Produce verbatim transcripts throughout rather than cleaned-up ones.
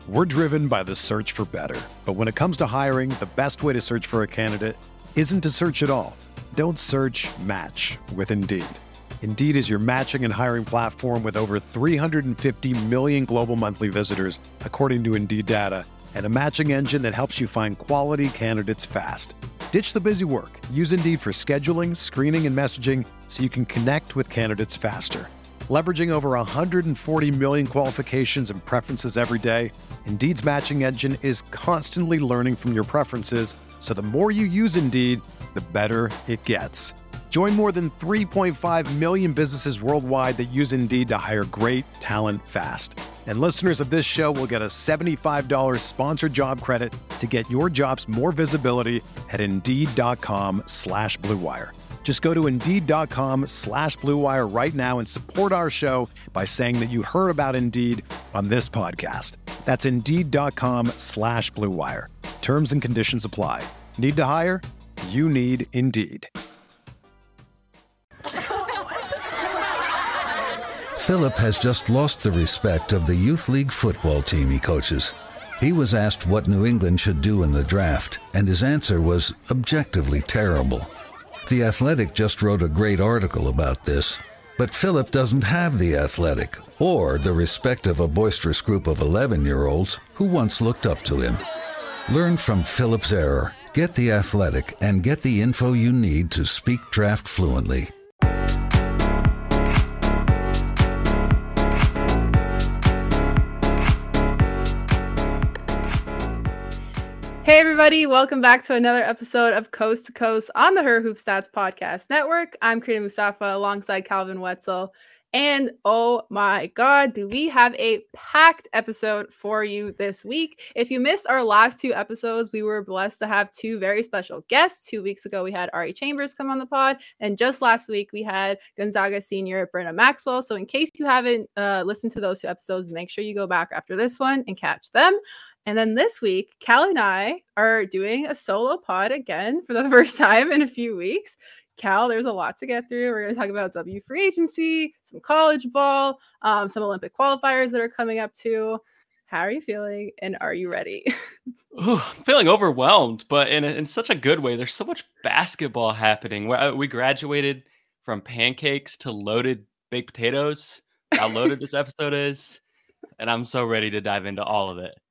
We're driven by the search for better. But when it comes to hiring, the best way to search for a candidate isn't to search at all. Don't search, match with Indeed. Indeed is your matching and hiring platform with over three hundred fifty million global monthly visitors, according to Indeed data, and a matching engine that helps you find quality candidates fast. Ditch the busy work. Use Indeed for scheduling, screening, and messaging so you can connect with candidates faster. Leveraging over one hundred forty million qualifications and preferences every day, Indeed's matching engine is constantly learning from your preferences, so the more you use Indeed, the better it gets. Join more than three point five million businesses worldwide that use Indeed to hire great talent fast. And listeners of this show will get a seventy-five dollars sponsored job credit to get your jobs more visibility at Indeed.com slash Blue Wire. Just go to Indeed.com slash Blue Wire right now and support our show by saying that you heard about Indeed on this podcast. That's Indeed.com slash Blue Wire. Terms and conditions apply. Need to hire? You need Indeed. Philip has just lost the respect of the youth league football team he coaches. He was asked what New England should do in the draft, and his answer was objectively terrible. The Athletic just wrote a great article about this, but Philip doesn't have The Athletic or the respect of a boisterous group of eleven-year-olds who once looked up to him. Learn from Philip's error, get The Athletic, and get the info you need to speak draft fluently. Hey everybody, welcome back to another episode of Coast to Coast on the Her Hoop Stats Podcast Network. I'm Karina Mustafa alongside Calvin Wetzel. And oh my God, do we have a packed episode for you this week. If you missed our last two episodes, we were blessed to have two very special guests. Two weeks ago, we had Ari Chambers come on the pod. And just last week, we had Gonzaga senior Brenda Maxwell. So in case you haven't uh, listened to those two episodes, make sure you go back after this one and catch them. And then this week, Callie and I are doing a solo pod again for the first time in a few weeks. Cal, there's a lot to get through. We're going to talk about W free agency, some college ball, um, some Olympic qualifiers that are coming up too. How are you feeling? And are you ready? Ooh, I'm feeling overwhelmed, but in, a, in such a good way. There's so much basketball happening. We graduated from pancakes to loaded baked potatoes. How loaded this episode is. And I'm so ready to dive into all of it.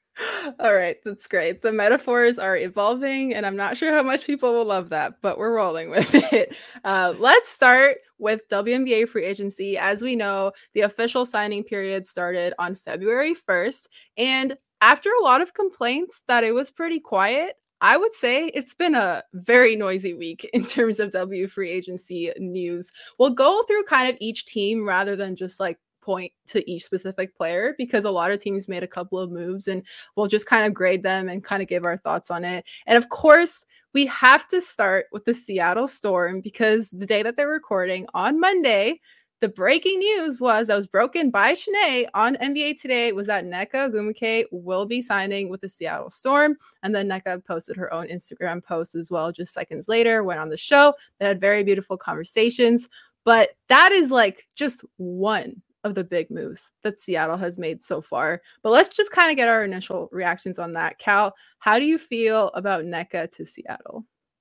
All right, that's great. The metaphors are evolving, and I'm not sure how much people will love that, but we're rolling with it. Uh, let's start with W N B A free agency. As we know, the official signing period started on February first, and after a lot of complaints that it was pretty quiet, I would say it's been a very noisy week in terms of W free agency news. We'll go through kind of each team rather than just like point to each specific player, because a lot of teams made a couple of moves and we'll just kind of grade them and kind of give our thoughts on it. And of course, we have to start with the Seattle Storm, because the day that they're recording on Monday, the breaking news was that was broken by Shanae on N B A Today was that Nneka Ogwumike will be signing with the Seattle Storm. And then Nneka posted her own Instagram post as well just seconds later, went on the show. They had very beautiful conversations. But that is like just one of the big moves that Seattle has made so far. But let's just kind of get our initial reactions on that. Cal, how do you feel about Nneka to Seattle?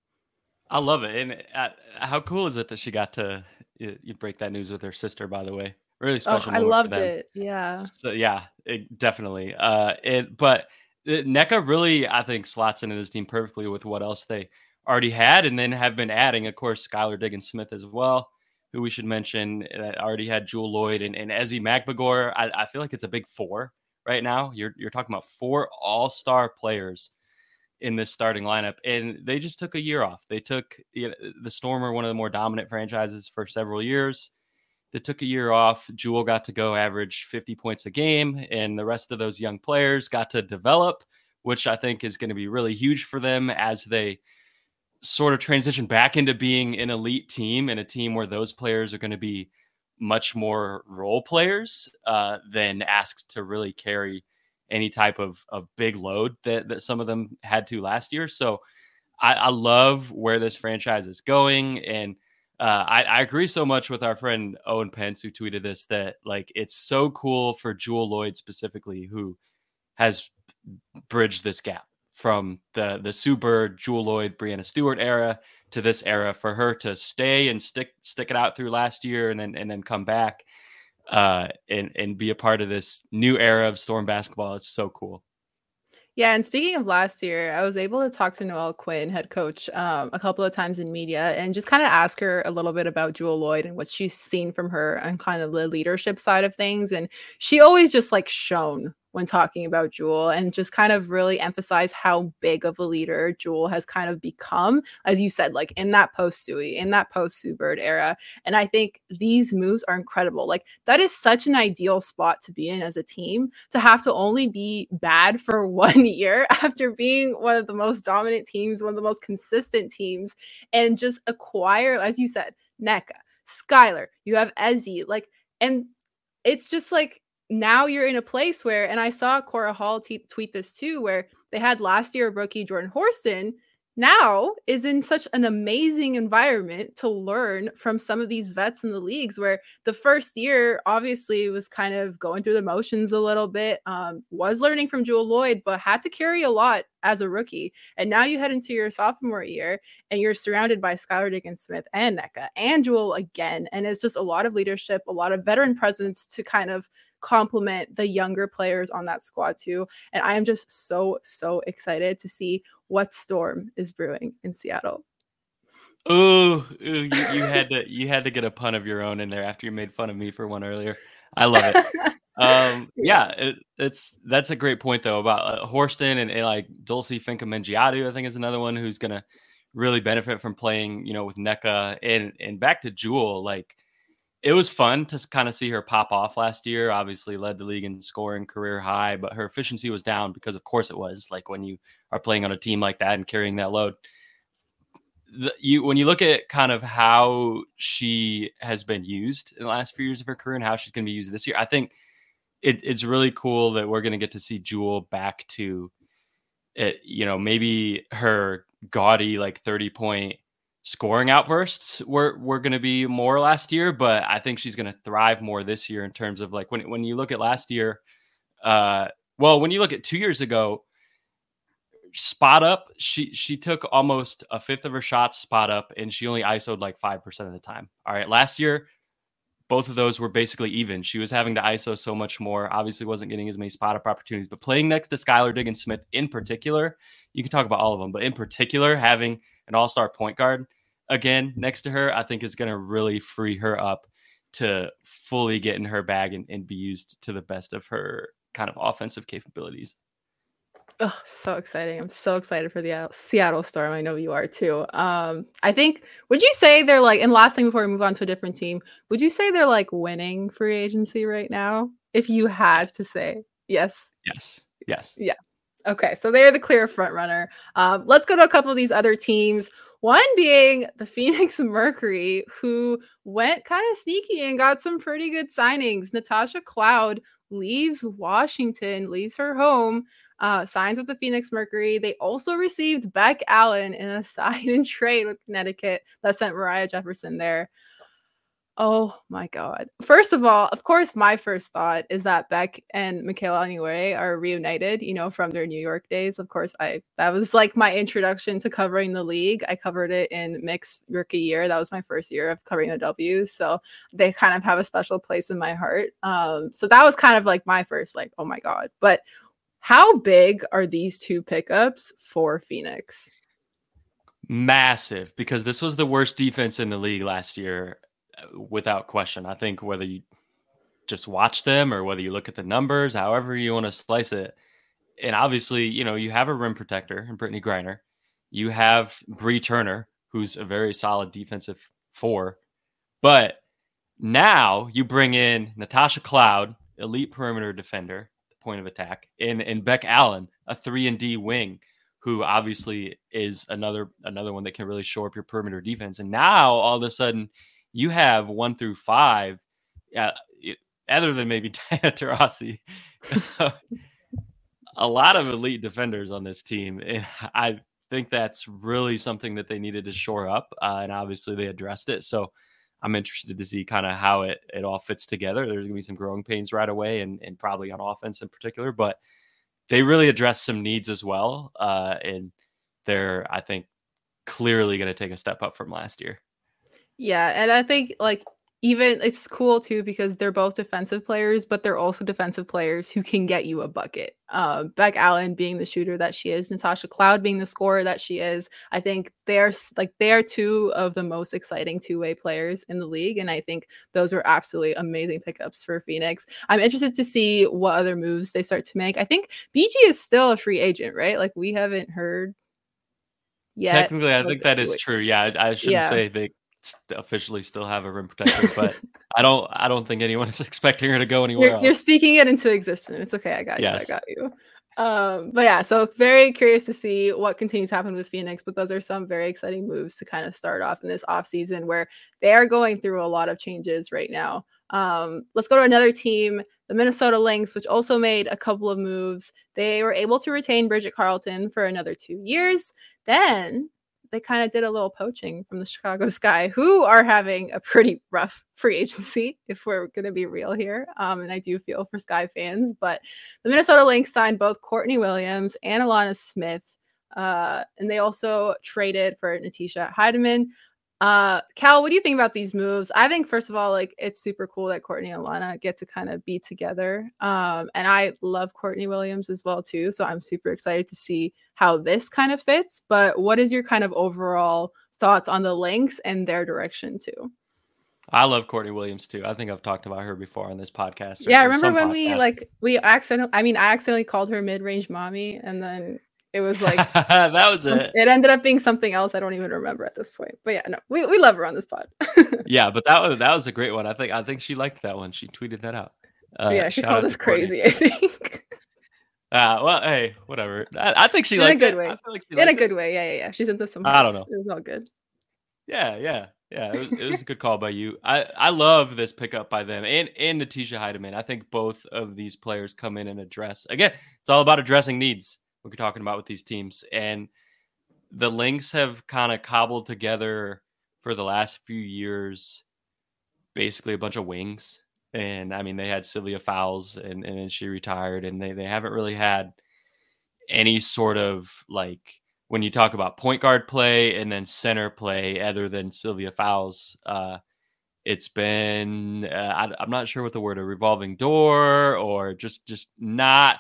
I love it. And uh, how cool is it that she got to you, you break that news with her sister, by the way? Really special. Oh, I loved it. Yeah. So, yeah, it, definitely. Uh, it, but Nneka really, I think, slots into this team perfectly with what else they already had and then have been adding. Of course, Skylar Diggins-Smith as well, who we should mention, uh, already had Jewel Lloyd and, and Ezi Magbagor. I, I feel like it's a big four right now. You're you're talking about four all-star players in this starting lineup, and they just took a year off. They took you know, the Storm are one of the more dominant franchises for several years. They took a year off. Jewel got to go average fifty points a game, and the rest of those young players got to develop, which I think is going to be really huge for them as they sort of transition back into being an elite team and a team where those players are going to be much more role players uh, than asked to really carry any type of, of big load that, that some of them had to last year. So I, I love where this franchise is going. And uh, I, I agree so much with our friend Owen Pence, who tweeted this, that like, it's so cool for Jewel Lloyd specifically, who has bridged this gap from the the Sue Bird, Jewell Loyd, Breanna Stewart era to this era. For her to stay and stick stick it out through last year and then and then come back uh, and and be a part of this new era of Storm basketball, it's so cool. Yeah, and speaking of last year, I was able to talk to Noelle Quinn, head coach, um, a couple of times in media and just kind of ask her a little bit about Jewell Loyd and what she's seen from her and kind of the leadership side of things. And she always just like shone when talking about Jewell and just kind of really emphasize how big of a leader Jewell has kind of become, as you said, like in that post Stewie, in that post Sue Bird era. And I think these moves are incredible. Like that is such an ideal spot to be in as a team, to have to only be bad for one year after being one of the most dominant teams, one of the most consistent teams, and just acquire, as you said, Nneka, Skylar, you have Ezi, like, and it's just like, now you're in a place where, and I saw Cora Hall t- tweet this too, where they had last year rookie Jordan Horston now is in such an amazing environment to learn from some of these vets in the leagues, where the first year obviously was kind of going through the motions a little bit, um, was learning from Jewell Loyd, but had to carry a lot as a rookie. And now you head into your sophomore year and you're surrounded by Skylar Diggins-Smith and Nneka and Jewell again. And it's just a lot of leadership, a lot of veteran presence to kind of complement the younger players on that squad too. And I am just so, so excited to see what Storm is brewing in Seattle. Ooh, ooh you, you had to you had to get a pun of your own in there after you made fun of me for one earlier. I love it. um, yeah, it, it's that's a great point though about uh, Horston and, and like Dulcy Finka-Mengiadu, I think is another one who's gonna really benefit from playing, you know, with Nneka. And and back to Jewell, like it was fun to kind of see her pop off last year. Obviously led the league in scoring, career high, but her efficiency was down because of course it was, like when you are playing on a team like that and carrying that load. The, you when you look at kind of how she has been used in the last few years of her career and how she's going to be used this year, I think it, it's really cool that we're going to get to see Jewell back to it, you know, maybe her gaudy like thirty point scoring outbursts were, were going to be more last year, but I think she's going to thrive more this year in terms of like when, when you look at last year, uh, well, when you look at two years ago, spot up, she she took almost a fifth of her shots spot up, and she only I S O'd like five percent of the time. All right, last year, both of those were basically even. She was having to I S O so much more, obviously wasn't getting as many spot up opportunities, but playing next to Skylar Diggins-Smith in particular, you can talk about all of them, but in particular, having an all-star point guard again next to her, I think is going to really free her up to fully get in her bag and, and be used to the best of her kind of offensive capabilities. Oh, so exciting. I'm so excited for the Seattle Storm. I know you are too. Um, I think, would you say they're like, and last thing before we move on to a different team, would you say they're like winning free agency right now? If you had to say yes. Yes. Yes. Yeah. Okay. So they're the clear front runner. Um, let's go to a couple of these other teams. One being the Phoenix Mercury, who went kind of sneaky and got some pretty good signings. Natasha Cloud leaves Washington, leaves her home, uh, signs with the Phoenix Mercury. They also received Beck Allen in a sign and trade with Connecticut that sent Mariah Jefferson there. Oh my God. First of all, of course, my first thought is that Beck and Michaela Onyenwere are reunited, you know, from their New York days. Of course, I that was like my introduction to covering the league. I covered it in mixed rookie year. That was my first year of covering the W's. So they kind of have a special place in my heart. Um, so that was kind of like my first, like, oh my God. But how big are these two pickups for Phoenix? Massive, because this was the worst defense in the league last year. Without question. I think whether you just watch them or whether you look at the numbers, however you want to slice it. And obviously, you know, you have a rim protector in Brittney Griner. You have Bree Turner, who's a very solid defensive four. But now you bring in Natasha Cloud, elite perimeter defender, the point of attack, and, and Beck Allen, a three and D wing, who obviously is another another one that can really shore up your perimeter defense. And now all of a sudden you have one through five, uh, other than maybe Diana Taurasi, a lot of elite defenders on this team. And I think that's really something that they needed to shore up. Uh, and obviously they addressed it. So I'm interested to see kind of how it, it all fits together. There's going to be some growing pains right away and, and probably on offense in particular. But they really address some needs as well. Uh, and they're, I think, clearly going to take a step up from last year. Yeah, and I think like even it's cool too because they're both defensive players, but they're also defensive players who can get you a bucket. Uh, Beck Allen being the shooter that she is, Natasha Cloud being the scorer that she is. I think they're like they are two of the most exciting two-way players in the league, and I think those are absolutely amazing pickups for Phoenix. I'm interested to see what other moves they start to make. I think B G is still a free agent, right? Like we haven't heard yet. Technically, I like, think that is true. Yeah, I, I shouldn't yeah. say they officially still have a rim protector, but I don't I don't think anyone is expecting her to go anywhere you're, else. You're speaking it into existence. It's okay. I got yes. you. I got you. Um, but yeah, so very curious to see what continues to happen with Phoenix, but those are some very exciting moves to kind of start off in this offseason where they are going through a lot of changes right now. Um, let's go to another team, the Minnesota Lynx, which also made a couple of moves. They were able to retain Bridget Carleton for another two years. Then they kind of did a little poaching from the Chicago Sky, who are having a pretty rough free agency, if we're going to be real here. Um, and I do feel for Sky fans, but the Minnesota Lynx signed both Courtney Williams and Alana Smith. Uh, and they also traded for Natisha Heidemann. Uh, Cal, what do you think about these moves? I think, first of all, like it's super cool that Courtney and Alana get to kind of be together. Um, and I love Courtney Williams as well, too. So I'm super excited to see how this kind of fits. But what is your kind of overall thoughts on the Lynx and their direction, too? I love Courtney Williams, too. I think I've talked about her before on this podcast. Yeah, I remember when podcast. we like we accidentally, I mean, I accidentally called her mid-range mommy, and then it was like that was it. It ended up being something else I don't even remember at this point. But yeah, no, we, we love her on this pod. yeah, but that was that was a great one. I think I think she liked that one. She tweeted that out. Uh, yeah, she called us crazy, I think. Uh, well, hey, whatever. I, I think she in liked a good it. way. I feel like she in a it. good way. Yeah, yeah, yeah. She's into some. I don't know. It was all good. Yeah, yeah, yeah. It was, it was a good call by you. I, I love this pickup by them and and Natisha Heidemann. I think both of these players come in and address. Again, it's all about addressing needs. What we're talking about with these teams, and the Lynx have kind of cobbled together for the last few years, basically a bunch of wings. And I mean, they had Sylvia Fowles and, and then she retired, and they, they haven't really had any sort of like, when you talk about point guard play and then center play, other than Sylvia Fowles, uh, it's been, uh, I, I'm not sure what the word, a revolving door or just, just not,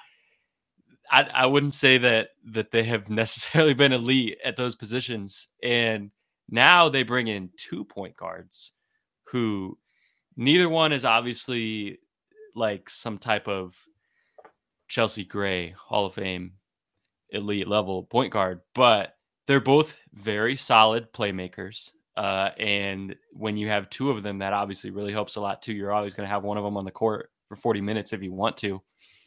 I, I wouldn't say that that they have necessarily been elite at those positions. And now they bring in two point guards who neither one is obviously like some type of Chelsea Gray Hall of Fame elite level point guard, but they're both very solid playmakers. Uh, and when you have two of them, that obviously really helps a lot too. You're always going to have one of them on the court for forty minutes if you want to.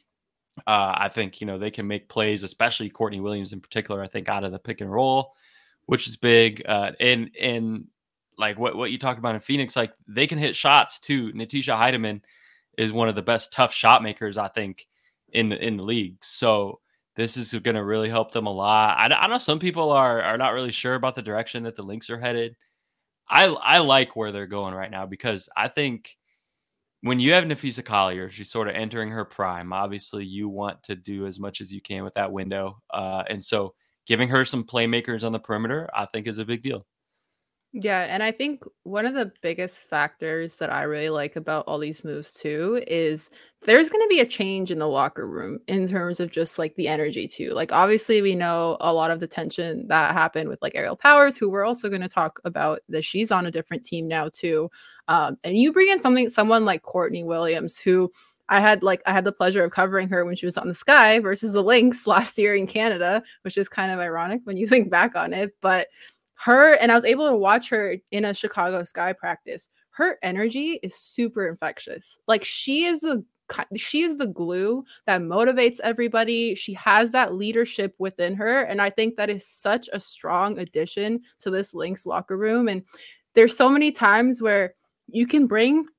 Uh, I think, you know, they can make plays, especially Courtney Williams in particular, I think out of the pick and roll, which is big. Uh, and, and like what, what you talked about in Phoenix, like they can hit shots too. Natisha Heidemann is one of the best tough shot makers, I think, in the, in the league. So this is going to really help them a lot. I, I know some people are, are not really sure about the direction that the Lynx are headed. I, I like where they're going right now, because I think when you have Napheesa Collier, she's sort of entering her prime. Obviously, you want to do as much as you can with that window. Uh, and so giving her some playmakers on the perimeter, I think, is a big deal. Yeah, and I think one of the biggest factors that I really like about all these moves too is there's going to be a change in the locker room in terms of just like the energy too. Like obviously we know a lot of the tension that happened with like Ariel Powers, who we're also going to talk about, that she's on a different team now too. Um, and you bring in something, someone like Courtney Williams, who I had like I had the pleasure of covering her when she was on the Sky versus the Lynx last year in Canada, which is kind of ironic when you think back on it, but her, and I was able to watch her in a Chicago Sky practice. Her energy is super infectious. Like she is a she is the glue that motivates everybody. She has that leadership within her, and I think that is such a strong addition to this Lynx locker room. And there's so many times where you can bring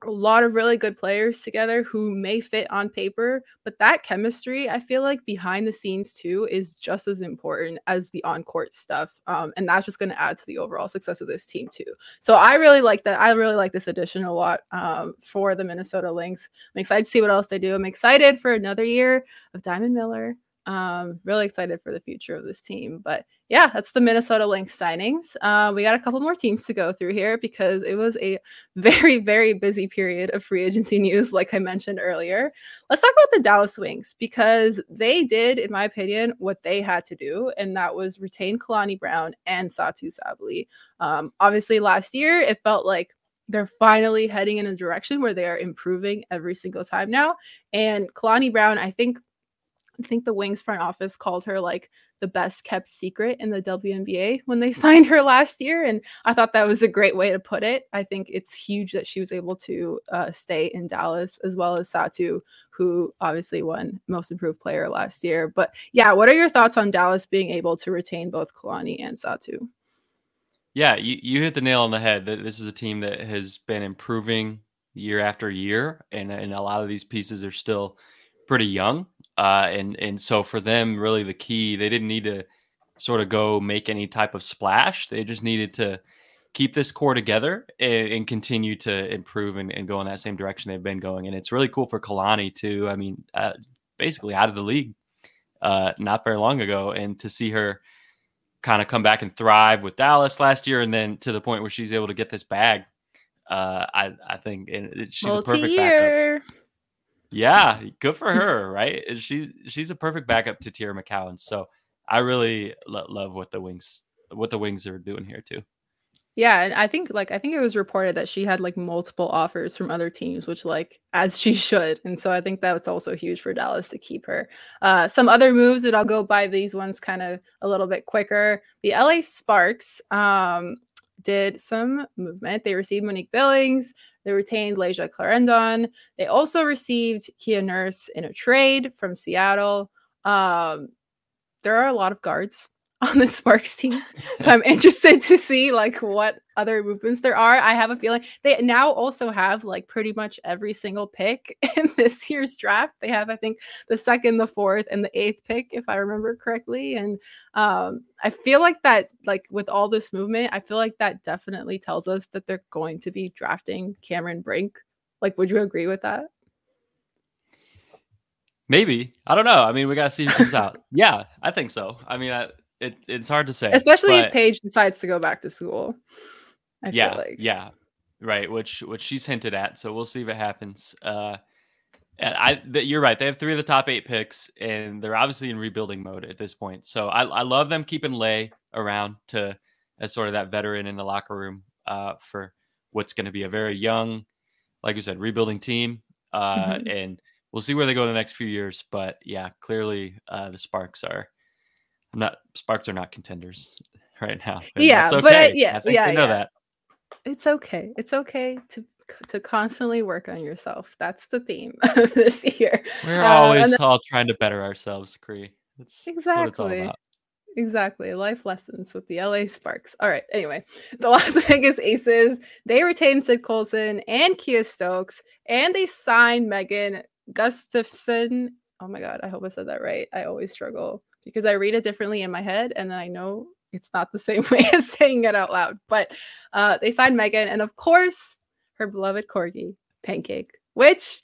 a lot of really good players together who may fit on paper, but that chemistry, I feel like behind the scenes too, is just as important as the on-court stuff. Um, and that's just going to add to the overall success of this team too. So I really like that. I really like this addition a lot um, for the Minnesota Lynx. I'm excited to see what else they do. I'm excited for another year of Diamond Miller. Um, really excited for the future of this team. But yeah, that's the Minnesota Lynx signings. Uh, we got a couple more teams to go through here because it was a very, very busy period of free agency news, like I mentioned earlier. Let's talk about the Dallas Wings because they did, in my opinion, what they had to do, and that was retain Kalani Brown and Satou Sabally. Um, obviously, last year, it felt like they're finally heading in a direction where they are improving every single time now. And Kalani Brown, I think, I think the Wings front office called her like the best kept secret in the W N B A when they signed her last year. And I thought that was a great way to put it. I think it's huge that she was able to uh, stay in Dallas, as well as Satou, who obviously won Most Improved Player last year. But yeah, what are your thoughts on Dallas being able to retain both Kalani and Satou? Yeah, you, you hit the nail on the head. This is a team that has been improving year after year, and, and a lot of these pieces are still pretty young. Uh, and, and so for them, really the key, they didn't need to sort of go make any type of splash. They just needed to keep this core together and, and continue to improve and, and go in that same direction they've been going. And it's really cool for Kalani too. I mean, uh, basically out of the league uh, not very long ago, and to see her kind of come back and thrive with Dallas last year, and then to the point where she's able to get this bag. Uh, I, I think it, she's Multi-year. a perfect backup. Yeah, good for her, right? She's she's a perfect backup to Teaira McCowan. So I really lo- love what the Wings what the Wings are doing here too. Yeah, and I think like I think it was reported that she had like multiple offers from other teams, which like as she should. And so I think that's also huge for Dallas to keep her. Uh, some other moves that I'll go by these ones kind of a little bit quicker. The L A Sparks um, did some movement. They received Monique Billings. They retained Leja Clarendon. They also received Kia Nurse in a trade from Seattle. Um, there are a lot of guards on the Sparks team, so I'm interested to see like what other movements there are. I have a feeling they now also have like pretty much every single pick in this year's draft. They have, I think, the second, the fourth, and the eighth pick, if I remember correctly. And um, I feel like that, like with all this movement, I feel like that definitely tells us that they're going to be drafting Cameron Brink. Like, would you agree with that? Maybe. I don't know. I mean, we got to see who comes out. Yeah, I think so. I mean, I, It, it's hard to say, especially if Paige decides to go back to school. I yeah, feel like. yeah, right. Which which she's hinted at, so we'll see if it happens. Uh, and I, th- you're right. They have three of the top eight picks, and they're obviously in rebuilding mode at this point. So I, I love them keeping Lay around to as sort of that veteran in the locker room uh, for what's going to be a very young, like you said, rebuilding team. Uh, mm-hmm. And we'll see where they go in the next few years. But yeah, clearly uh, the Sparks are. I'm not Sparks are not contenders right now. Yeah, okay. but I, yeah, I think yeah, they know yeah. that. It's okay. It's okay to to constantly work on yourself. That's the theme of this year. We're uh, always then, all trying to better ourselves, Cree. That's, exactly. that's what it's all about. Exactly. Life lessons with the L A Sparks. All right. Anyway, the Las Vegas Aces, they retained Sid Colson and Kia Stokes, and they signed Megan Gustafson. Oh my God. I hope I said that right. I always struggle because I read it differently in my head, and then I know it's not the same way as saying it out loud. But uh, they signed Megan, and of course, her beloved corgi, Pancake, which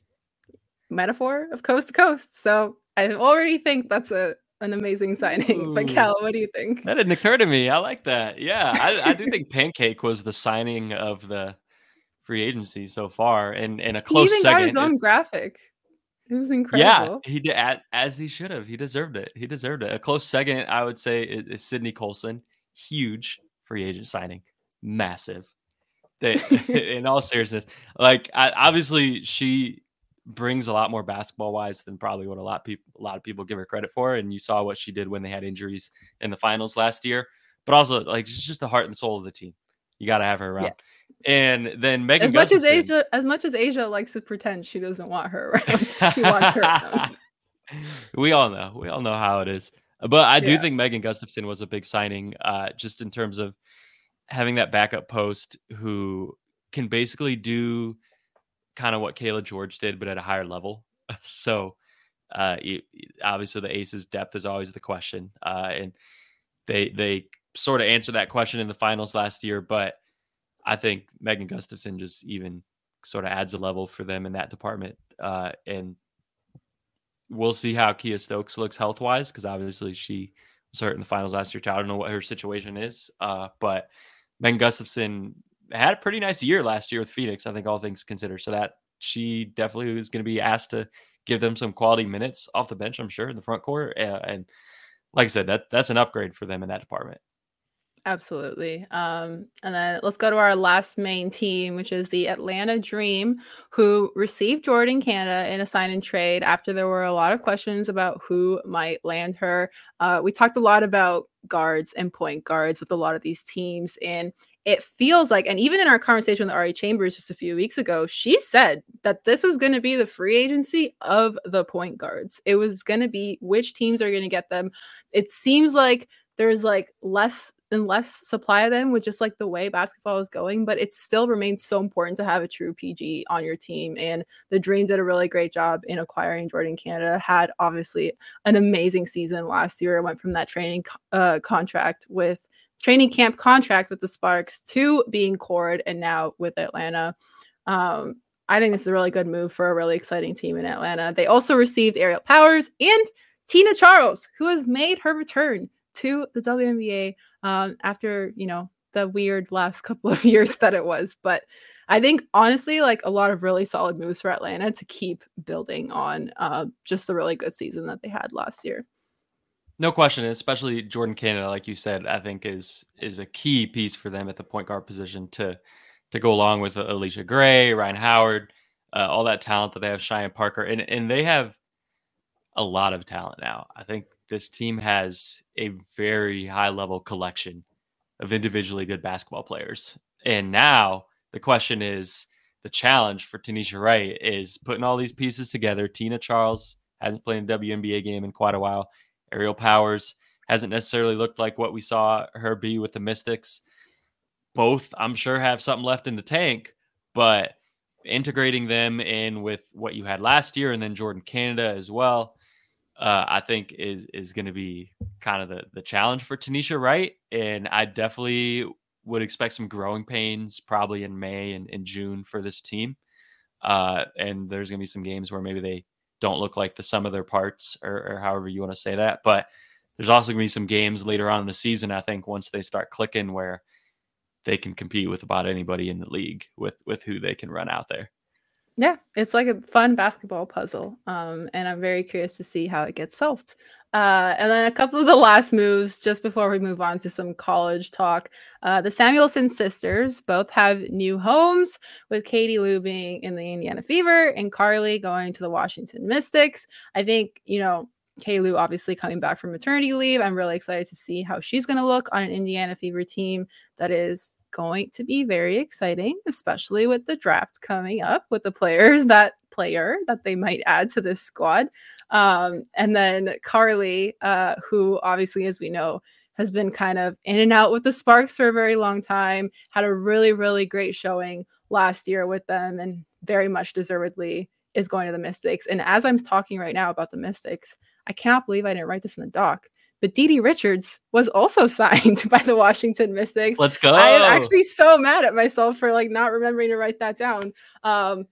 metaphor of coast to coast. So I already think that's a an amazing signing. Ooh. But Cal, what do you think? That didn't occur to me. I like that. Yeah, I, I do think Pancake was the signing of the free agency so far, and in a close he even second. Got his own graphic. It was incredible. Yeah, he did as he should have. He deserved it. He deserved it. A close second, I would say, is, is Sydney Colson. Huge free agent signing, massive. They, in all seriousness, like I, obviously she brings a lot more basketball wise than probably what a lot of people a lot of people give her credit for. And you saw what she did when they had injuries in the finals last year. But also, like she's just the heart and soul of the team. You got to have her around. Yeah. And then Megan, as much Gustafson, as Asia, as much as Asia likes to pretend she doesn't want her around, she wants her around. We all know, we all know how it is. But I do yeah. think Megan Gustafson was a big signing, uh, just in terms of having that backup post who can basically do kind of what Kayla George did, but at a higher level. So uh, you, obviously the Aces depth is always the question. Uh, and they, they sort of answered that question in the finals last year, but I think Megan Gustafson just even sort of adds a level for them in that department. Uh, and we'll see how Kia Stokes looks health wise, because obviously she was hurt in the finals last year. I don't know what her situation is, uh, but Megan Gustafson had a pretty nice year last year with Phoenix, I think, all things considered. So that she definitely is going to be asked to give them some quality minutes off the bench, I'm sure, in the front court. Uh, and like I said, that that's an upgrade for them in that department. Absolutely. Um, and then let's go to our last main team, which is the Atlanta Dream, who received Jordan Canada in a sign and trade after there were a lot of questions about who might land her. Uh, we talked a lot about guards and point guards with a lot of these teams, and it feels like, and even in our conversation with Ari Chambers just a few weeks ago, she said that this was going to be the free agency of the point guards. It was going to be which teams are going to get them. It seems like there's like less and less supply of them with just like the way basketball is going, but it still remains so important to have a true P G on your team. And the Dream did a really great job in acquiring Jordan Canada, had obviously an amazing season last year. It went from that training uh, contract with training camp contract with the Sparks to being cored and now with Atlanta. Um, I think this is a really good move for a really exciting team in Atlanta. They also received Aerial Powers and Tina Charles, who has made her return to the W N B A um, after, you know, the weird last couple of years that it was. But I think, honestly, like a lot of really solid moves for Atlanta to keep building on uh, just a really good season that they had last year. No question, especially Jordan Canada, like you said, I think is is a key piece for them at the point guard position to to go along with Alicia Gray, Ryan Howard, uh, all that talent that they have, Cheyenne Parker, and and they have a lot of talent now. I think this team has a very high level collection of individually good basketball players. And now the question is, the challenge for Tanisha Wright is putting all these pieces together. Tina Charles hasn't played a W N B A game in quite a while. Aerial Powers hasn't necessarily looked like what we saw her be with the Mystics. Both, I'm sure, have something left in the tank, but integrating them in with what you had last year and then Jordan Canada as well, Uh, I think is is going to be kind of the, the challenge for Tanisha Wright. And I definitely would expect some growing pains probably in May and in June for this team. Uh, and there's going to be some games where maybe they don't look like the sum of their parts or, or however you want to say that. But there's also going to be some games later on in the season, I think, once they start clicking, where they can compete with about anybody in the league with, with who they can run out there. Yeah, it's like a fun basketball puzzle. Um, and I'm very curious to see how it gets solved. Uh, and then a couple of the last moves, just before we move on to some college talk. Uh, the Samuelson sisters both have new homes, with Katie Lou being in the Indiana Fever and Carly going to the Washington Mystics. I think, you know, Katie Lou obviously coming back from maternity leave. I'm really excited to see how she's going to look on an Indiana Fever team that is going to be very exciting, especially with the draft coming up, with the players that player that they might add to this squad. Um, and then Carly, uh, who obviously, as we know, has been kind of in and out with the Sparks for a very long time, had a really, really great showing last year with them, and very much deservedly is going to the Mystics. And as I'm talking right now about the Mystics, I cannot believe I didn't write this in the doc, but Dee Dee Richards was also signed by the Washington Mystics. Let's go. I am actually so mad at myself for like not remembering to write that down. Um,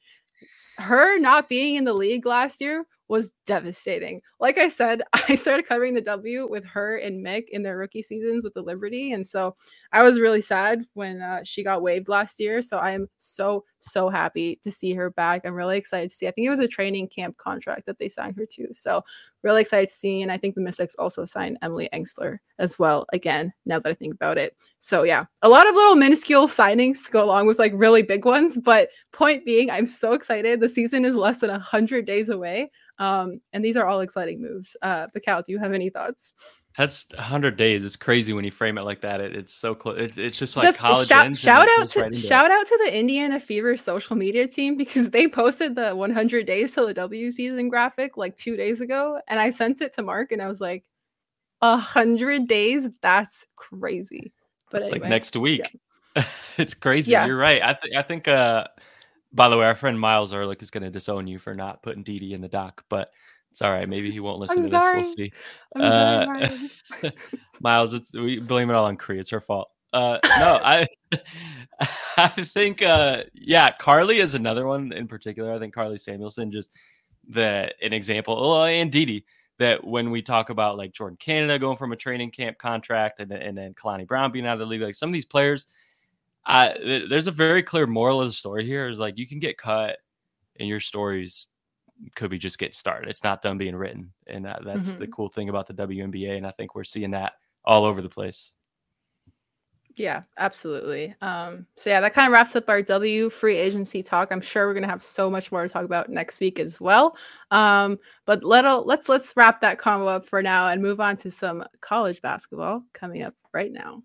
her not being in the league last year was devastating. Like I said, I started covering the W with her and Mick in their rookie seasons with the Liberty. And so I was really sad when uh, she got waived last year. So I am so, so happy to see her back. I'm really excited to see. I think it was a training camp contract that they signed her to. So really excited to see. And I think the Mystics also signed Emily Engstler as well, again, now that I think about it. So yeah, a lot of little minuscule signings to go along with like really big ones. But point being, I'm so excited. The season is less than one hundred days away. Um, and these are all exciting moves. Uh, but Cal, do you have any thoughts? That's one hundred days. It's crazy when you frame it like that. It, it's so close. It's, it's just like the, college shout, ends. Shout out to right shout out to the Indiana Fever social media team, because they posted the one hundred days till the W season graphic like two days ago, and I sent it to Mark, and I was like, "A hundred days? That's crazy." But it's anyway, like next week. Yeah. It's crazy. Yeah. You're right. I think I think uh, By the way, our friend Miles Ehrlich is going to disown you for not putting Didi in the doc, but it's all right. Maybe he won't listen I'm to sorry. this. We'll see. I'm uh, sorry, Miles. Miles, it's, we blame it all on Cree. It's her fault. Uh, no, I I think, uh, yeah, Carly is another one in particular. I think Carly Samuelson, just the an example, oh, and Didi, that when we talk about like Jordan Canada going from a training camp contract and, and then Kalani Brown being out of the league, like some of these players, uh, there's a very clear moral of the story here is like you can get cut and your stories could be just getting started. It's not done being written. And uh, that's mm-hmm. the cool thing about the W N B A. And I think we're seeing that all over the place. Yeah, absolutely. Um, so yeah, that kind of wraps up our W free agency talk. I'm sure we're going to have so much more to talk about next week as well. Um, but let, let's let's wrap that combo up for now and move on to some college basketball coming up right now.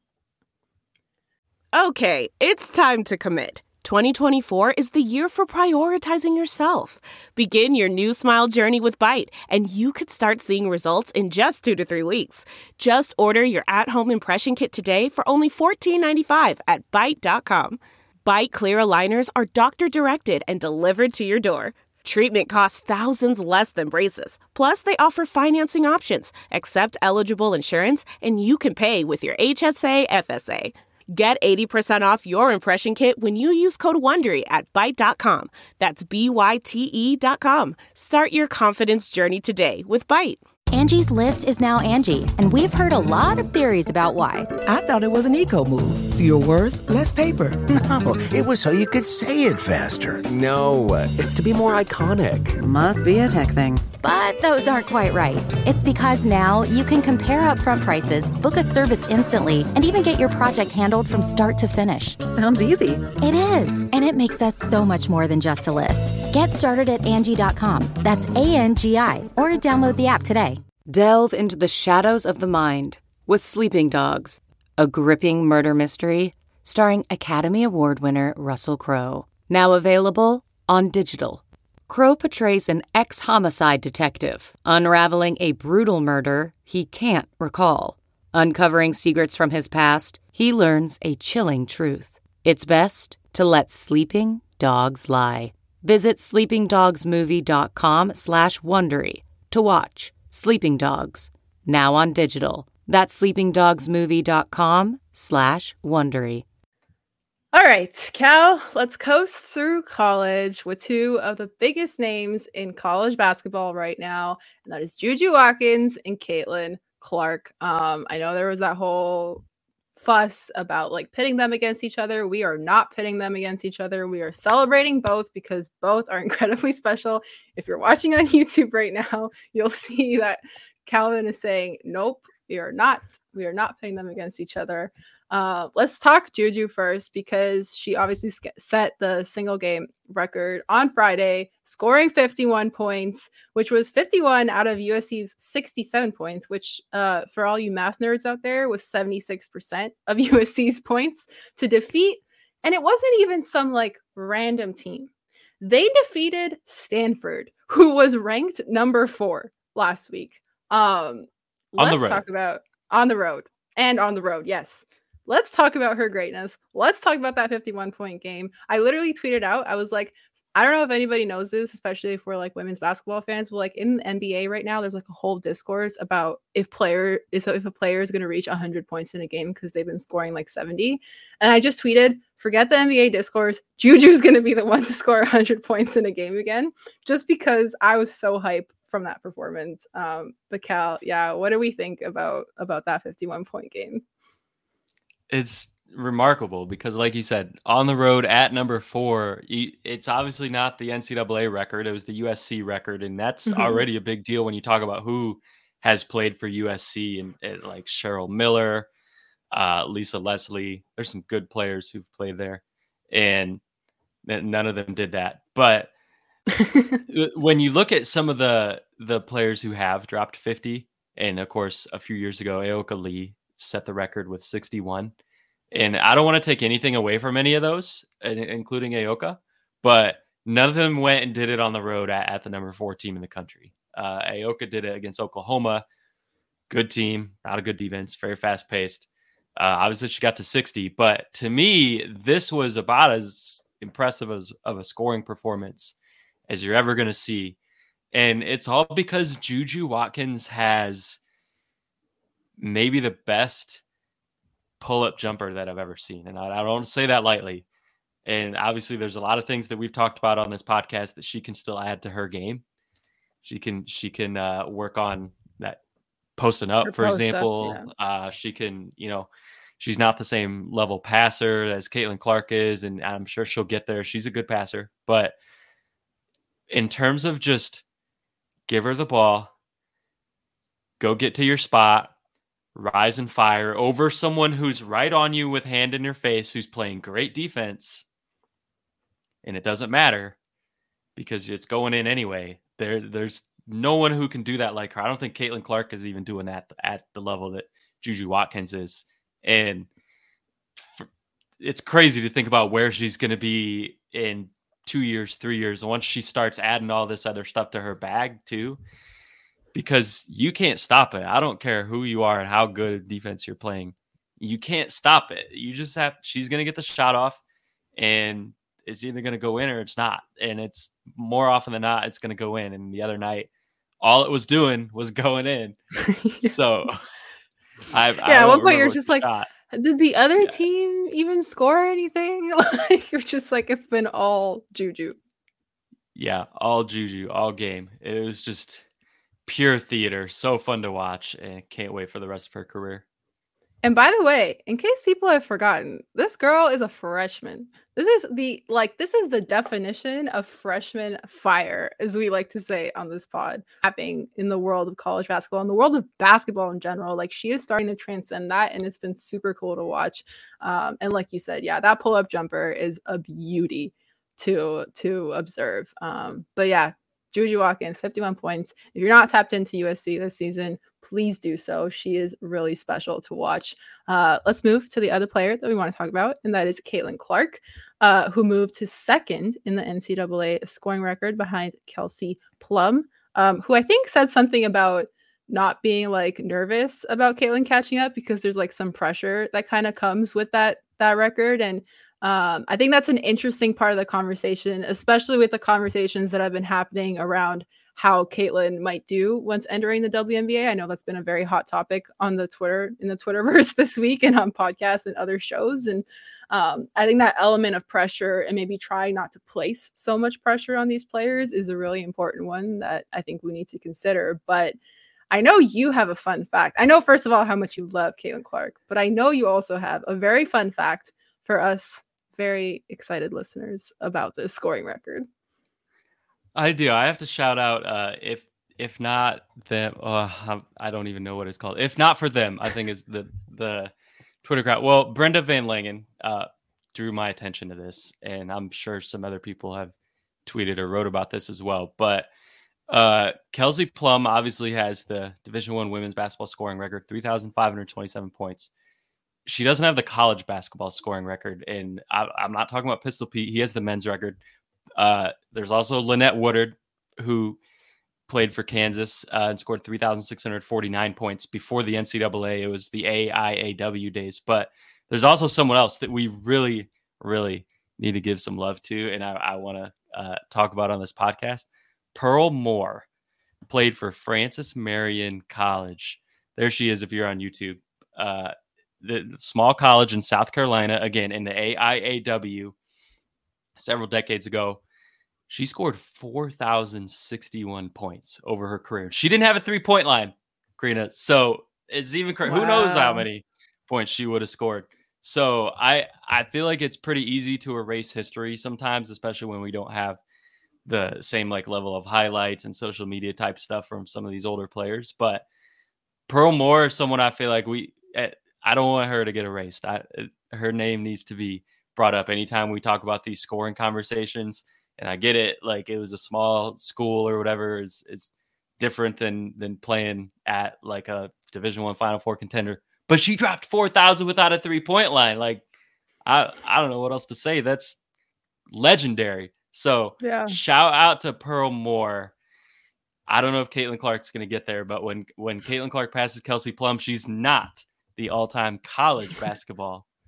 Okay, it's time to commit. twenty twenty-four is the year for prioritizing yourself. Begin your new smile journey with Byte, and you could start seeing results in just two to three weeks. Just order your at-home impression kit today for only fourteen ninety-five at byte dot com. Byte clear aligners are doctor-directed and delivered to your door. Treatment costs thousands less than braces. Plus, they offer financing options, accept eligible insurance, and you can pay with your H S A F S A. Get eighty percent off your impression kit when you use code WONDERY at byte dot com. That's B Y T E dot com. Start your confidence journey today with Byte. Angie's List is now Angie, and we've heard a lot of theories about why. I thought it was an eco move. Fewer words, less paper. No, it was so you could say it faster. No, it's to be more iconic. Must be a tech thing. But those aren't quite right. It's because now you can compare upfront prices, book a service instantly, and even get your project handled from start to finish. Sounds easy. It is, and it makes us so much more than just a list. Get started at Angie dot com. That's A N G I, or download the app today. Delve into the shadows of the mind with Sleeping Dogs, a gripping murder mystery starring Academy Award winner Russell Crowe. Now available on digital. Crowe portrays an ex-homicide detective unraveling a brutal murder he can't recall. Uncovering secrets from his past, he learns a chilling truth. It's best to let sleeping dogs lie. Visit sleeping dogs movie dot com slash Wondery to watch Sleeping Dogs, now on digital. That's sleeping dogs movie dot com slash Wondery. All right, Cal, let's coast through college with two of the biggest names in college basketball right now, and that is Juju Watkins and Caitlin Clark. Um, I know there was that whole fuss about like pitting them against each other. We are not pitting them against each other. We are celebrating both because both are incredibly special. If you're watching on YouTube right now, you'll see that Calvin is saying, nope, we are not. We are not pitting them against each other. Uh, let's talk Juju first because she obviously set the single game record on Friday, scoring fifty-one points, which was fifty-one out of U S C's sixty-seven points, which uh, for all you math nerds out there was seventy-six percent of U S C's points to defeat. And it wasn't even some like random team. They defeated Stanford, who was ranked number four last week. Um, on let's the road. talk about on the road and on the road. Yes. Let's talk about her greatness. Let's talk about that fifty-one point game. I literally tweeted out, I was like, I don't know if anybody knows this, especially if we're like women's basketball fans, but like in the N B A right now, there's like a whole discourse about if player is if a player is going to reach one hundred points in a game because they've been scoring like seventy. And I just tweeted, forget the N B A discourse. Juju's going to be the one to score one hundred points in a game again, just because I was so hyped from that performance. Um, but Cal, yeah, what do we think about about that fifty-one point game? It's remarkable because, like you said, on the road at number four, it's obviously not the N C double A record. It was the U S C record, and that's mm-hmm. already a big deal when you talk about who has played for U S C and, and like Cheryl Miller, uh, Lisa Leslie. There's some good players who've played there, and none of them did that. But when you look at some of the the players who have dropped fifty, and of course, a few years ago, Aoka Lee set the record with sixty-one. And I don't want to take anything away from any of those, including Aoka, but none of them went and did it on the road at, at the number four team in the country. Uh, Aoka did it against Oklahoma. Good team, not a good defense, very fast paced. Uh, obviously she got to sixty, but to me, this was about as impressive as of a scoring performance as you're ever going to see. And it's all because Juju Watkins has maybe the best pull-up jumper that I've ever seen. And I, I don't say that lightly. And obviously there's a lot of things that we've talked about on this podcast that she can still add to her game. She can, she can uh, work on that posting up, her for example. Up, yeah. uh, she can, you know, she's not the same level passer as Caitlin Clark is, and I'm sure she'll get there. She's a good passer. But in terms of just give her the ball, go get to your spot, rise and fire over someone who's right on you with hand in your face, who's playing great defense, and it doesn't matter because it's going in anyway. There, there's no one who can do that like her. I don't think Caitlin Clark is even doing that at the level that Juju Watkins is. And for, it's crazy to think about where she's going to be in two years, three years, once she starts adding all this other stuff to her bag too, because you can't stop it. I don't care who you are and how good a defense you're playing. You can't stop it. You just have, she's going to get the shot off, and it's either going to go in or it's not. And it's more often than not, it's going to go in. And the other night, all it was doing was going in. So I, yeah, I at one point you're just like, shot. Did the other yeah. team even score anything? Like, you're just like, it's been all Juju. Yeah, all Juju, all game. It was just pure theater. So fun to watch, and can't wait for the rest of her career. And by the way, in case people have forgotten, this girl is a freshman. This is the like this is the definition of freshman fire, as we like to say on this pod, happening in the world of college basketball, in the world of basketball in general. Like, she is starting to transcend that, and it's been super cool to watch. Um, and like you said, yeah, that pull-up jumper is a beauty to to observe. Um, but yeah, Juju Watkins, fifty-one points. If you're not tapped into U S C this season, please do so. She is really special to watch. Uh, let's move to the other player that we want to talk about, and that is Caitlin Clark, uh, who moved to second in the N C double A scoring record behind Kelsey Plum, um, who I think said something about not being like nervous about Caitlin catching up because there's like some pressure that kind of comes with that that record. And um, I think that's an interesting part of the conversation, especially with the conversations that have been happening around how Caitlin might do once entering the W N B A. I know that's been a very hot topic on the Twitter, in the Twitterverse this week, and on podcasts and other shows. And um, I think that element of pressure and maybe trying not to place so much pressure on these players is a really important one that I think we need to consider. But I know you have a fun fact. I know, first of all, how much you love Caitlin Clark, but I know you also have a very fun fact for us very excited listeners about this scoring record. I do. I have to shout out, uh, if if not them, uh, I don't even know what it's called. If not for them, I think is the the Twitter crowd. Well, Brenda Van Langen uh, drew my attention to this, and I'm sure some other people have tweeted or wrote about this as well. But uh, Kelsey Plum obviously has the Division One women's basketball scoring record, three thousand five hundred twenty-seven points. She doesn't have the college basketball scoring record, and I, I'm not talking about Pistol Pete. He has the men's record. Uh, there's also Lynette Woodard, who played for Kansas uh, and scored three thousand six hundred forty-nine points before the N C double A. It was the A I A W days. But there's also someone else that we really, really need to give some love to, and I, I want to uh, talk about on this podcast. Pearl Moore played for Francis Marion College. There she is if you're on YouTube. Uh, the, the small college in South Carolina, again, in the A I A W several decades ago. She scored four thousand sixty-one points over her career. She didn't have a three-point line, Karina. So it's even crazy. Wow. Who knows how many points she would have scored. So I, I feel like it's pretty easy to erase history sometimes, especially when we don't have the same like level of highlights and social media type stuff from some of these older players. But Pearl Moore is someone I feel like we, I don't want her to get erased. I, her name needs to be brought up anytime we talk about these scoring conversations. And I get it, like it was a small school or whatever, is is different than than playing at like a Division One Final Four contender. But she dropped four thousand without a three point line. Like I I don't know what else to say. That's legendary. So yeah. Shout out to Pearl Moore. I don't know if Caitlin Clark's going to get there, but when when Caitlin Clark passes Kelsey Plum, she's not the all time college basketball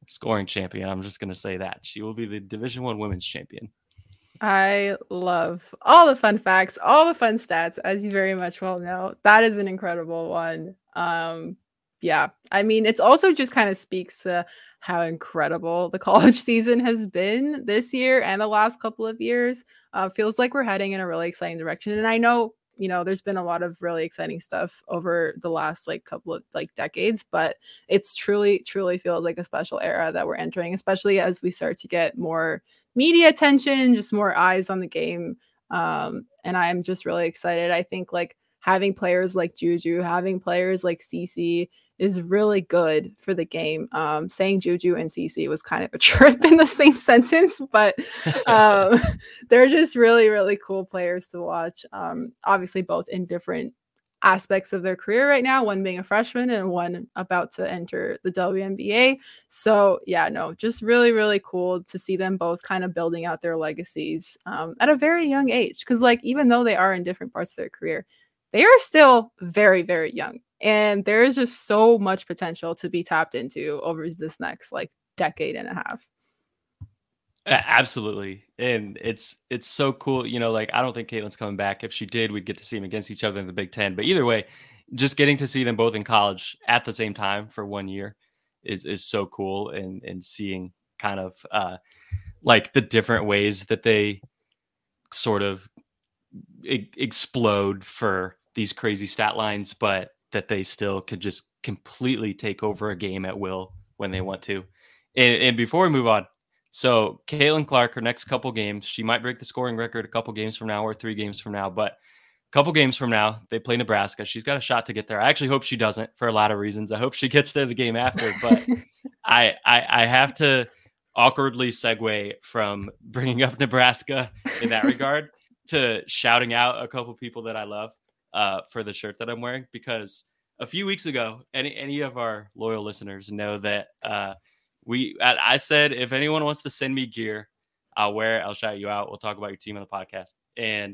scoring champion. I'm just going to say that. She will be the Division One women's champion. I love all the fun facts, all the fun stats, as you very much well know. That is an incredible one. Um, yeah, I mean, it's also just kind of speaks to how incredible the college season has been this year and the last couple of years. Uh, feels like we're heading in a really exciting direction. And I know, you know, there's been a lot of really exciting stuff over the last like couple of like decades, but it's truly, truly feels like a special era that we're entering, especially as we start to get more media attention, just more eyes on the game. Um, and I'm just really excited. I think like having players like Juju, having players like Cece is really good for the game. Um, saying Juju and Cece was kind of a trip in the same sentence, but um, they're just really, really cool players to watch. Um, obviously, both in different aspects of their career right now, one being a freshman and one about to enter the W N B A. So yeah, no, just really, really cool to see them both kind of building out their legacies um, at a very young age. Because like, even though they are in different parts of their career, they are still very, very young. And there is just so much potential to be tapped into over this next like decade and a half. Absolutely. And it's it's so cool. You know, like, I don't think Caitlin's coming back. If she did, we'd get to see them against each other in the Big Ten. But either way, just getting to see them both in college at the same time for one year is is so cool. And and seeing kind of uh, like the different ways that they sort of e- explode for these crazy stat lines, but that they still could just completely take over a game at will when they want to. And, and before we move on, so Caitlin Clark, her next couple games, she might break the scoring record a couple games from now or three games from now, but a couple games from now, they play Nebraska. She's got a shot to get there. I actually hope she doesn't for a lot of reasons. I hope she gets to the game after, but I, I I have to awkwardly segue from bringing up Nebraska in that regard to shouting out a couple people that I love uh, for the shirt that I'm wearing, because a few weeks ago, any any of our loyal listeners know that uh, we I, I said, if anyone wants to send me gear, I'll wear it. I'll shout you out. We'll talk about your team on the podcast. And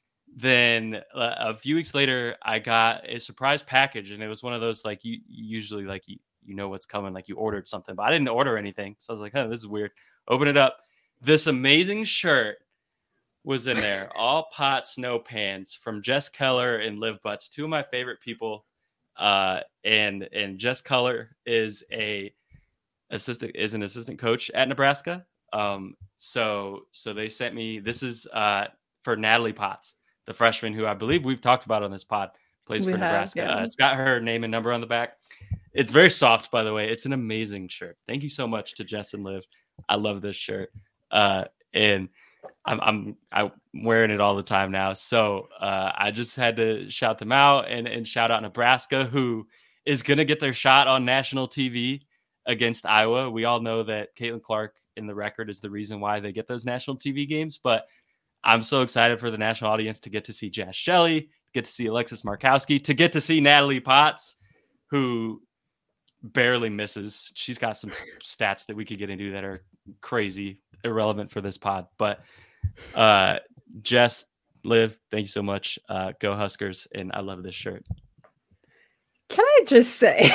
then uh, a few weeks later, I got a surprise package, and it was one of those, like, you usually like you, you know what's coming, like you ordered something, but I didn't order anything. So I was like, oh, this is weird. Open it up. This amazing shirt was in there. All pots, no pans, from Jess Keller and Liv Butts, two of my favorite people. Uh, and and Jess Keller is a assistant is an assistant coach at Nebraska. Um, so so they sent me. This is uh for Natalie Potts, the freshman who I believe we've talked about on this pod, plays we for have, Nebraska. yeah. Uh, it's got her name and number on the back. It's very soft, by the way. It's an amazing shirt. Thank you so much to Jess and Liv. I love this shirt. Uh, and I'm I'm I'm wearing it all the time now. So uh, I just had to shout them out and, and shout out Nebraska, who is going to get their shot on national T V against Iowa. We all know that Caitlin Clark in the record is the reason why they get those national T V games. But I'm so excited for the national audience to get to see Jazz Shelley, get to see Alexis Markowski, to get to see Natalie Potts, who barely misses. She's got some stats that we could get into that are crazy, irrelevant for this pod. But uh, Jess, Liv, thank you so much. Uh, go Huskers. And I love this shirt. Can I just say,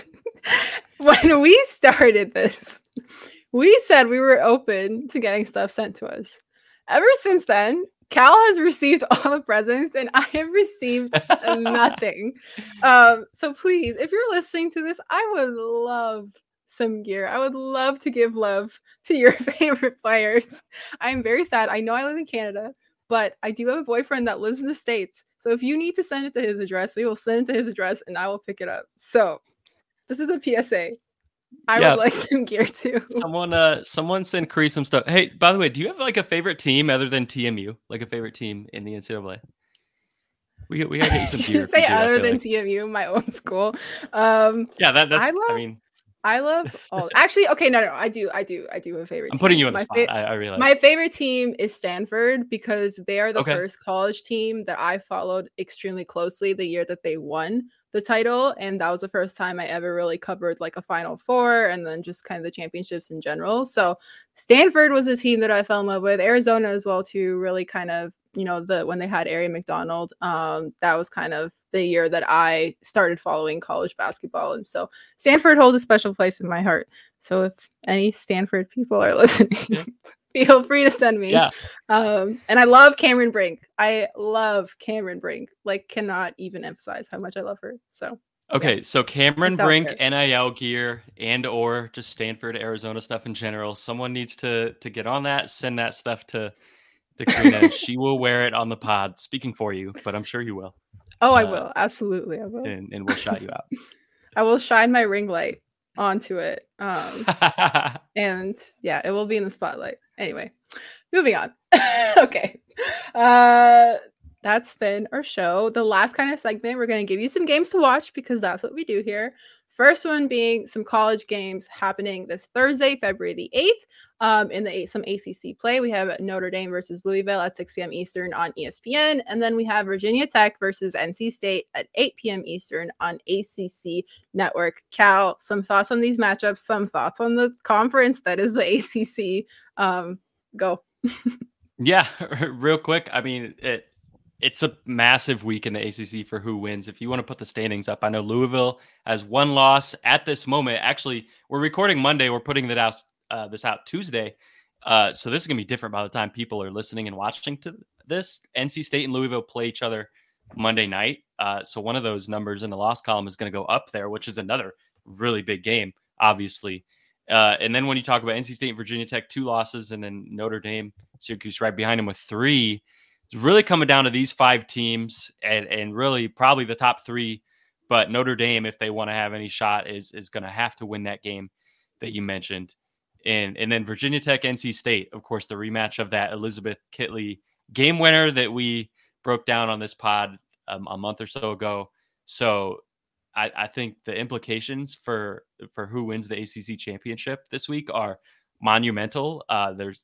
when we started this, we said we were open to getting stuff sent to us. Ever since then, Cal has received all the presents and I have received nothing. Um, so please, if you're listening to this, I would love some gear. I would love to give love to your favorite players. I'm very sad. I know I live in Canada, but I do have a boyfriend that lives in the States. So if you need to send it to his address, we will send it to his address and I will pick it up. So this is a P S A. I yeah. would like some gear too. Someone, uh, someone send Cree some stuff. Hey, by the way, do you have like a favorite team other than T M U? Like a favorite team in the N C double A? We we gotta get you some gear. You say do, other than like. T M U, my own school. Um, yeah, that, that's. I, love, I mean, I love all. Actually, okay, no, no, I do, I do, I do have a favorite. I'm team. putting you on the my spot. Fa- I, I realize. My favorite team is Stanford because they are the okay. first college team that I followed extremely closely the year that they won the title, and that was the first time I ever really covered like a Final Four and then just kind of the championships in general. So Stanford was a team that I fell in love with. Arizona as well too, really kind of, you know, the when they had Ari McDonald, um, that was kind of the year that I started following college basketball. And so Stanford holds a special place in my heart. So if any Stanford people are listening, Yeah. feel free to send me. Yeah. Um, and I love Cameron Brink. I love Cameron Brink. Like, cannot even emphasize how much I love her. So Okay, yeah. so Cameron It's out Brink, there. N I L gear, and or just Stanford, Arizona stuff in general. Someone needs to to get on that. Send that stuff to to Karina. and she will wear it on the pod. Speaking for you, but I'm sure you will. Oh, I Uh, will. Absolutely, I will. and and we'll shout you out. I will shine my ring light onto it. Um, and yeah, it will be in the spotlight. Anyway, moving on. Okay. Uh, that's been our show. The last kind of segment, we're going to give you some games to watch because that's what we do here. First one being some college games happening this Thursday, February the eighth. Um, in the some A C C play, we have Notre Dame versus Louisville at six p.m. Eastern on E S P N, and then we have Virginia Tech versus N C State at eight p.m. Eastern on A C C Network. Cal, some thoughts on these matchups, some thoughts on the conference that is the A C C. Um, go. Yeah, real quick. I mean, it it's a massive week in the A C C for who wins. If you want to put the standings up, I know Louisville has one loss at this moment. Actually, we're recording Monday. We're putting that out. Uh, this out Tuesday. Uh, so this is going to be different by the time people are listening and watching to this. N C State and Louisville play each other Monday night. Uh, so one of those numbers in the loss column is going to go up there, which is another really big game, obviously. Uh, and then when you talk about N C State and Virginia Tech, two losses, and then Notre Dame, Syracuse right behind them with three, it's really coming down to these five teams and, and really probably the top three. But Notre Dame, if they want to have any shot, is, is going to have to win that game that you mentioned. And and then Virginia Tech, N C State, of course, the rematch of that Elizabeth Kitley game winner that we broke down on this pod um, a month or so ago. So I, I think the implications for for who wins the A C C championship this week are monumental. Uh, there's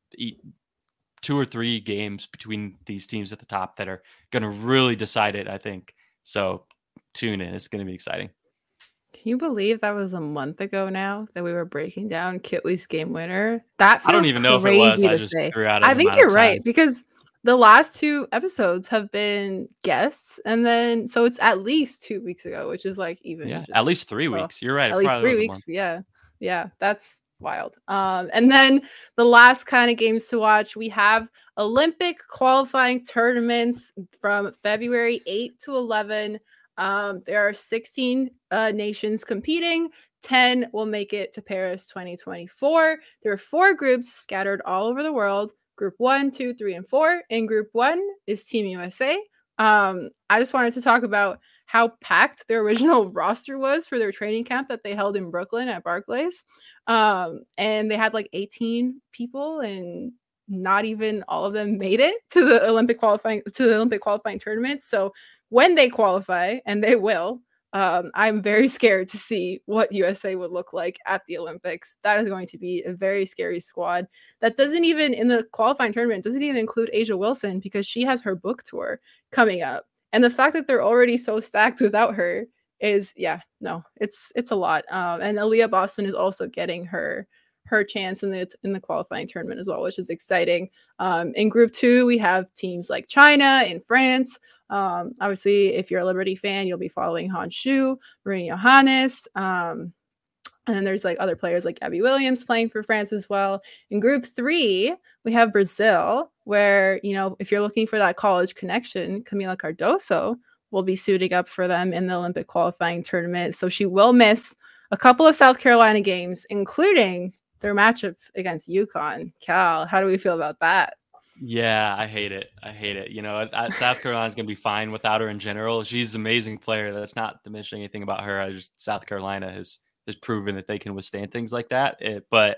two or three games between these teams at the top that are going to really decide it, I think. So tune in. It's going to be exciting. Can you believe that was a month ago now that we were breaking down Kitley's game winner? That feels I don't even know if it was. I just say. threw out. I think you're right because the last two episodes have been guests, and then so it's at least two weeks ago, which is like even yeah, just, at least three well, weeks. You're right. At least three weeks. Yeah, yeah, that's wild. Um, and then the last kind of games to watch, we have Olympic qualifying tournaments from February eighth to eleven. Um, there are sixteen uh, nations competing. ten will make it to Paris twenty twenty-four. There are four groups scattered all over the world. Group one, two, three, and four. In group one is Team U S A. Um, I just wanted to talk about how packed their original roster was for their training camp that they held in Brooklyn at Barclays. Um, and they had like eighteen people, and not even all of them made it to the Olympic qualifying to the Olympic qualifying tournament. So when they qualify, and they will, um, I'm very scared to see what U S A would look like at the Olympics. That is going to be a very scary squad. That doesn't even, in the qualifying tournament, doesn't even include Asia Wilson because she has her book tour coming up. And the fact that they're already so stacked without her is, yeah, no, it's it's a lot. Um, and Aaliyah Boston is also getting her her chance in the in the qualifying tournament as well, which is exciting. Um, in group two, we have teams like China and France. Um, obviously, if you're a Liberty fan, you'll be following Han Shu, Marine Johannes. Um, and then there's like other players like Abby Williams playing for France as well. In group three, we have Brazil, where, you know, if you're looking for that college connection, Camila Cardoso will be suiting up for them in the Olympic qualifying tournament. So she will miss a couple of South Carolina games, including their matchup against UConn. Cal, how do we feel about that? Yeah, I hate it. I hate it. You know, I, South Carolina's going to be fine without her in general. She's an amazing player. That's not diminishing anything about her. I just South Carolina has has proven that they can withstand things like that. It, but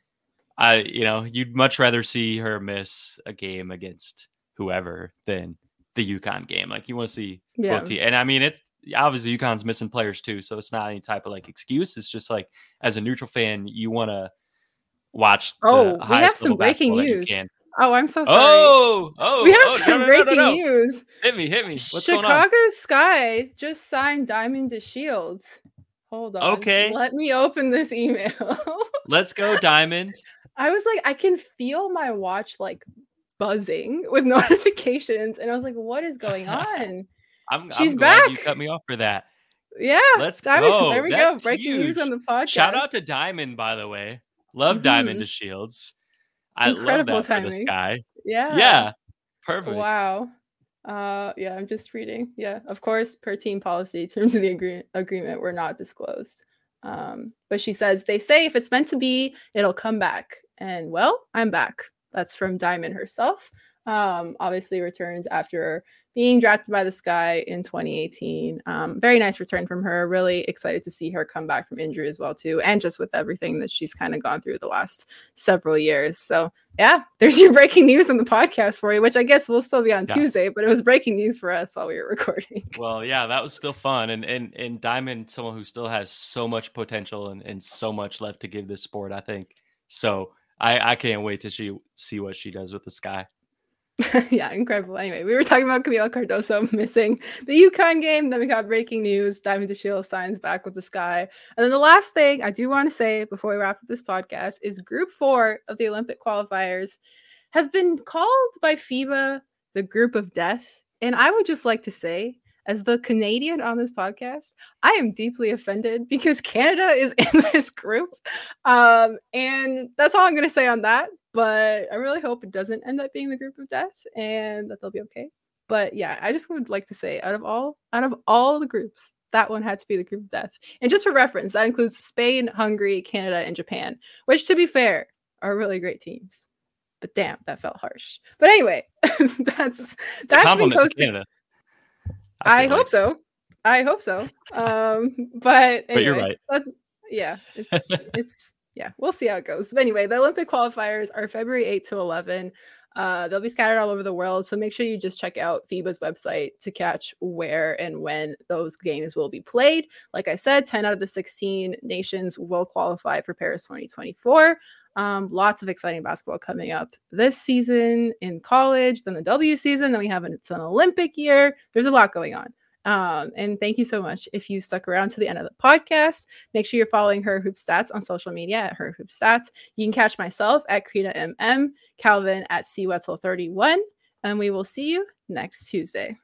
I, you know, you'd much rather see her miss a game against whoever than the UConn game. Like you want to see yeah. both teams. And I mean, it's obviously UConn's missing players too, so it's not any type of like excuse. It's just like as a neutral fan, you want to watch. Oh, the we have some breaking news. Oh, I'm so sorry. Oh, oh, we have oh, some no, no, breaking no, no, no. news. Hit me, hit me. What's Chicago going on? Sky just signed Diamond DeShields. Hold on. Okay. Let me open this email. Let's go, Diamond. I was like, I can feel my watch like buzzing with notifications, and I was like, what is going on? I'm, She's I'm glad back. you cut me off for that. Yeah, let's Diamond, go. there we That's go. Breaking huge. news on the podcast. Shout out to Diamond, by the way. Love Mhm. Diamond to Shields. I Incredible love that timing. for this guy. Yeah. Yeah. Perfect. Wow. Uh, yeah, I'm just reading. Yeah, of course, per team policy, terms of the agree- agreement were not disclosed. Um, but she says they say if it's meant to be, it'll come back. And well, I'm back. That's from Diamond herself. Um, obviously returns after being drafted by the Sky in twenty eighteen. Um, very nice return from her. Really excited to see her come back from injury as well too, and just with everything that she's kind of gone through the last several years. So yeah, there's your breaking news on the podcast for you, which I guess will still be on Yeah. Tuesday, but it was breaking news for us while we were recording. Well, yeah, that was still fun. And and and Diamond, someone who still has so much potential and, and so much left to give this sport, I think. So I, I can't wait to see, see what she does with the Sky. Yeah, incredible. Anyway, we were talking about Camila Cardoso missing the UConn game. Then we got breaking news. Diamond DeShields signs back with the Sky. And then the last thing I do want to say before we wrap up this podcast is Group Four of the Olympic qualifiers has been called by FIBA the Group of Death. And I would just like to say, as the Canadian on this podcast, I am deeply offended because Canada is in this group. Um, and that's all I'm going to say on that. But I really hope it doesn't end up being the Group of Death and that they'll be okay. But yeah, I just would like to say out of all out of all the groups, that one had to be the Group of Death. And just for reference, that includes Spain, Hungary, Canada, and Japan, which to be fair, are really great teams. But damn, that felt harsh. But anyway, that's It's that's a compliment been to Canada. I, I feel hope like. so. I hope so. Um, but anyway, But you're right. that- yeah, it's it's yeah, we'll see how it goes. But anyway, the Olympic qualifiers are February eighth to eleven. Uh, they'll be scattered all over the world. So make sure you just check out FIBA's website to catch where and when those games will be played. Like I said, ten out of the sixteen nations will qualify for Paris twenty twenty-four. Um, lots of exciting basketball coming up this season in college, then the W season, then we have an, it's an Olympic year. There's a lot going on. Um, and thank you so much if you stuck around to the end of the podcast. Make sure you're following Her Hoop Stats on social media at Her Hoop Stats. You can catch myself at Krita M M, Calvin at C Wetzel thirty-one, and we will see you next Tuesday.